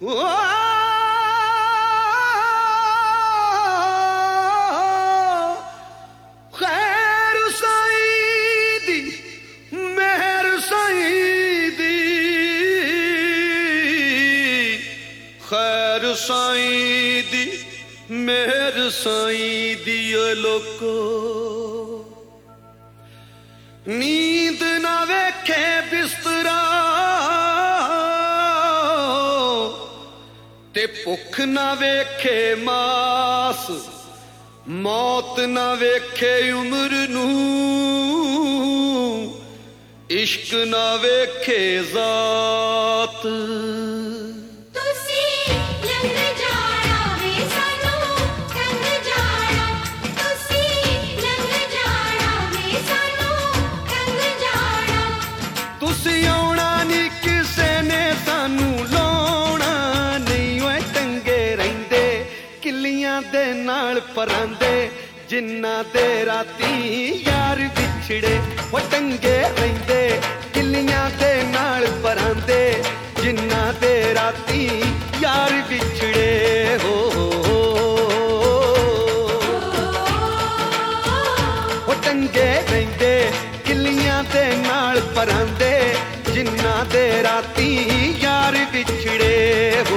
खैर साईं दी मेहर साईं दी, खैर साईं दी मेहर साईं दी लोको। नींद ना वेखे बिस्तरा ते भुख ना वेखे मास, मौत ना वेखे उम्र नू, इश्क ना वेखे जात। तुसी आउणा नी किसे ने सानू लाउणा नहीं, ओए टंगे रहिंदे किलियां दे नाल परांदे, जिन्ना दे राती यार बिछड़े। वो टंगे रहिंदे किलियां दे नाल परांदे, जिन्ना दे राती यार बिछड़े। हो वो टंगे रहिंदे किलियां दे नाल परांदे, जिन्ना दे राती यार बिछड़े। हो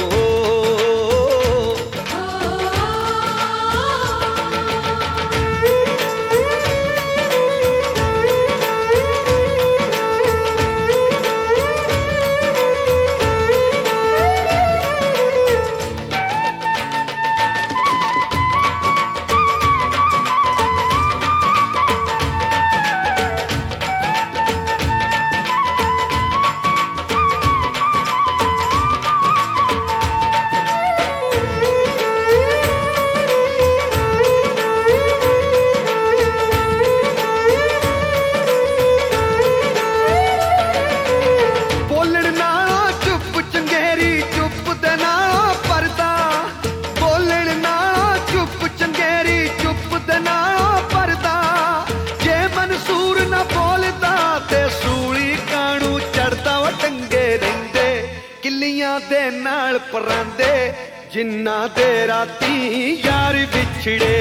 दे नाल परांदे, जिन्ना दे राती यार बिछड़े।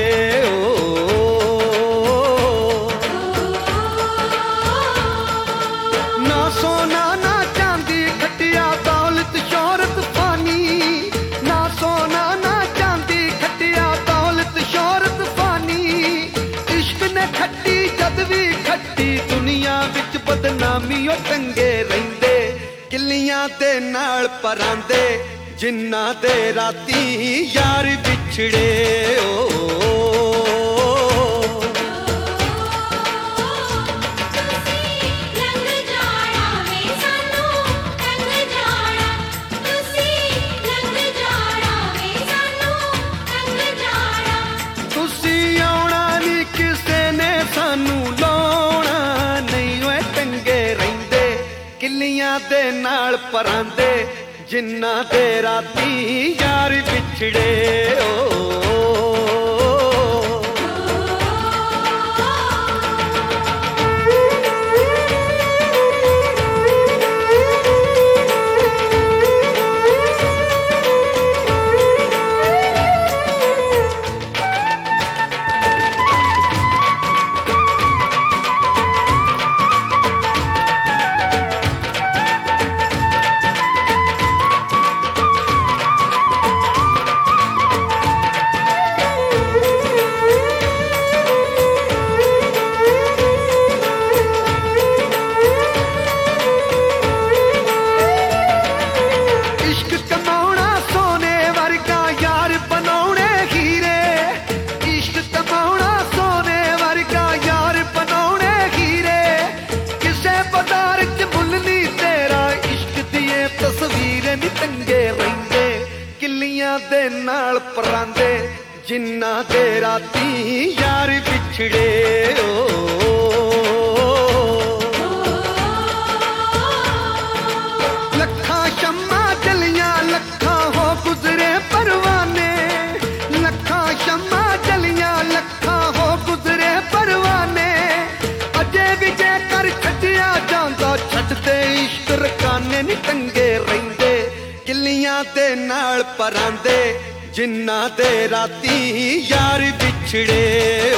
ना सोना ना चांदी खटिया दौलत शोहरत फानी, ना सोना ना चांदी खटिया दौलत शोहरत फानी। इश्क ने खट्टी जद भी खट्टी दुनिया विच बदनामी, ओ टंगे रहिंदे किलियां दे नाल परांदे, जिन्ना दे राती यार बिछड़े। तुसी आउणा नी किसे ने सानू लाउणा नहीं, ओए टंगे रहिंदे किलियां दे नाल परांदे, जिन्ना दे राती यार बिछड़े। दे नाल परांदे, जिन्ना दे राती यार बिछड़े। लखा शम्मा जलियां लखा हो गुजरे परवाने, लखा शम्मा जलियां लखा हो गुजरे परवाने। अजे विजय कर छड्डिया जांदा छड्डदे इश्क रकाने नी टंगे रहिंदे। ਕਿੱਲੀਆਂ ਦੇ ਨਾਲ ਪਰਾਂਦੇ ਜਿਨ੍ਹਾਂ ਦੇ ਰਾਤੀ ਯਾਰ ਵਿਛੜੇ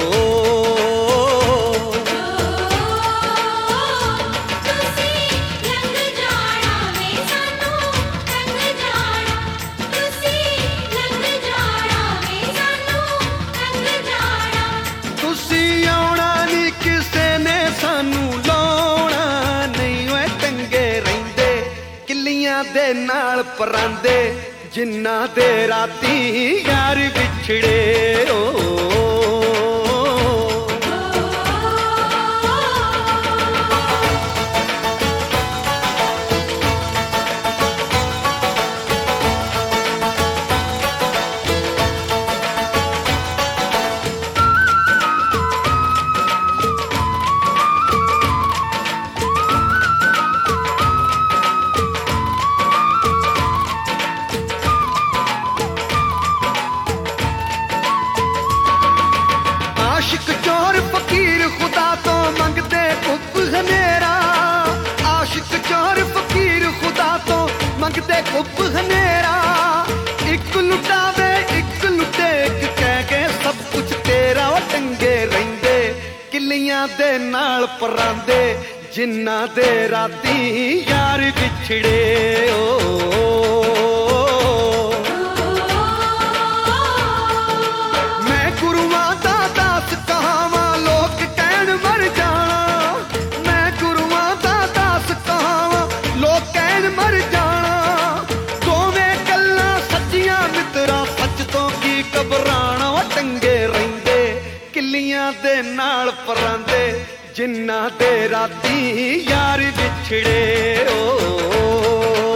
ਤੁਸੀਂ ਆਉਣਾ ਨਹੀਂ ਕਿਸੇ ਨੇ ਸਾਨੂੰ ਲਾਉਣਾ ਨਹੀਂ ਓਏ ਟੰਗੇ ਰਹਿੰਦੇ ਕਿੱਲੀਆਂ ਦੇ ਨਾਲ ਪਰਾਂਦੇ ਜਿਨ੍ਹਾਂ ਦੇ ਰਾਤੀ ਯਾਰ ਵਿਛੜੇ आशिक चोर फकीर खुदा तो मंगते कुप हनेरा आशिक चोर फकीर खुदा तो मंगते कुप हनेरा एक लुटावे एक लुटे एक कह के सब कुछ तेरा टंगे रहिंदे किलियां दे नाल परांदे जिन्ना दे राती यार विछड़े ਕਿੱਲੀਆਂ ਦੇ ਨਾਲ ਪਰਾਂਦੇ ਜਿਨ੍ਹਾਂ ਦੇ ਰਾਤੀ ਯਾਰ ਵਿਛੜੇ